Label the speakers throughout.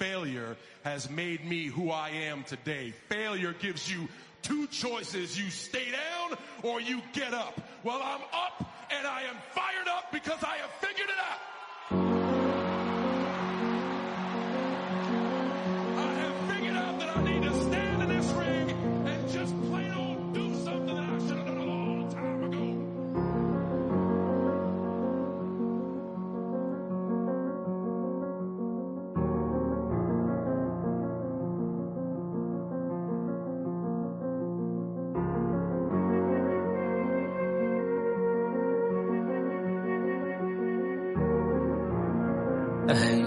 Speaker 1: failure has made me who I am today. Failure gives you two choices. You stay down or you get up. Well, I'm up and I am fired up because I have figured it out. I have figured out that I need to stand in this ring and just plain old do something that I should have done a long time ago.
Speaker 2: Hey.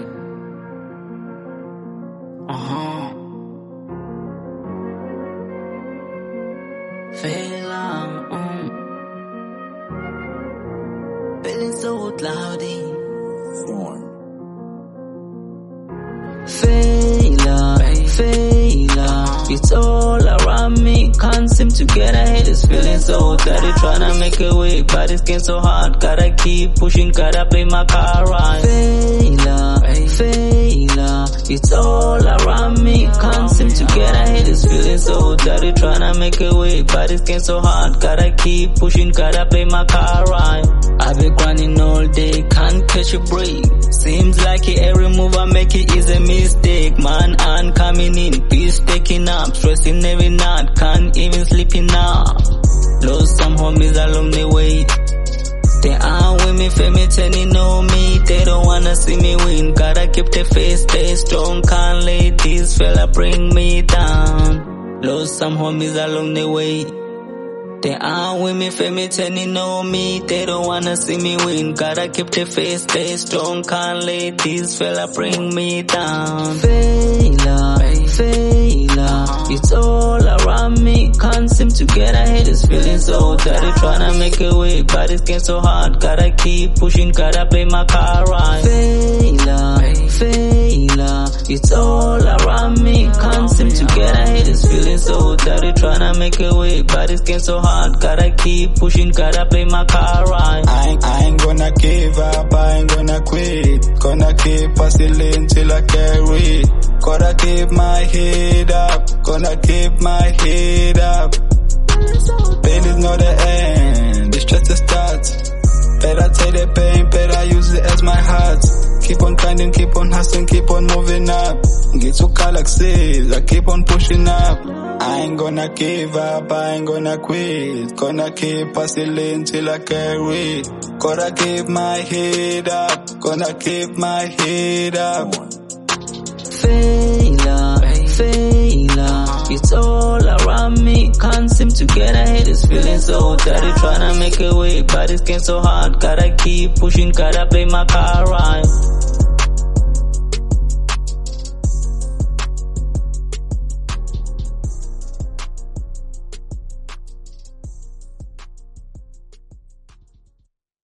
Speaker 2: Feeling so cloudy. Failure. It's all around me. Can't seem to get ahead. It's feeling so dirty. Tryna make a way, but it's getting so hard. Gotta keep pushing. Gotta play my car right. Failure. It's all around me. Can't seem to get ahead. It's feeling so dirty. Tryna make a way, but it's getting so hard. Gotta keep pushing. Gotta play my car right. I've been grinding all day. Can't catch a break. Seems like every move I make it is a mistake. Man, I'm coming in, peace taking up, stressing every night, can't even sleep enough. Lost some homies along the way. They are with me, family turning on me. They don't wanna see me win. Gotta keep the faith, stay strong. Can't let this fella bring me down. Lost some homies along the way. They are with me, family turning on me. They don't wanna see me win. Gotta keep the faith, stay strong. Can't let this fella bring me down. Failure. It's all around me. Can't seem to get ahead. It's feeling so dirty. Tryna make a way, but it's getting so hard. Gotta keep pushing. Gotta play my car right. Failure. It's all around me. Can't seem to get ahead. It's feeling so dirty. Tryna make a way, but it's getting so hard. Gotta keep pushing. Gotta play my car right.
Speaker 3: I ain't gonna give up. I ain't gonna quit. Gonna keep hustling till I carry. Gotta keep my head up. Gonna keep my head up. Pain is not the end. It's just the start. Better take the pain. Better use it as my heart. Keep on grinding, keep on hustling, keep on moving up. Get to galaxies, I keep on pushing up. I ain't gonna give up, I ain't gonna quit. Gonna keep hustling till I carry. Gotta keep my head up. Gonna keep my head up.
Speaker 2: Failure. It's all around me. Can't seem to get ahead. It's feeling so dirty. Tryna make a way, but it's getting so hard. Gotta keep pushing. Gotta play my car right.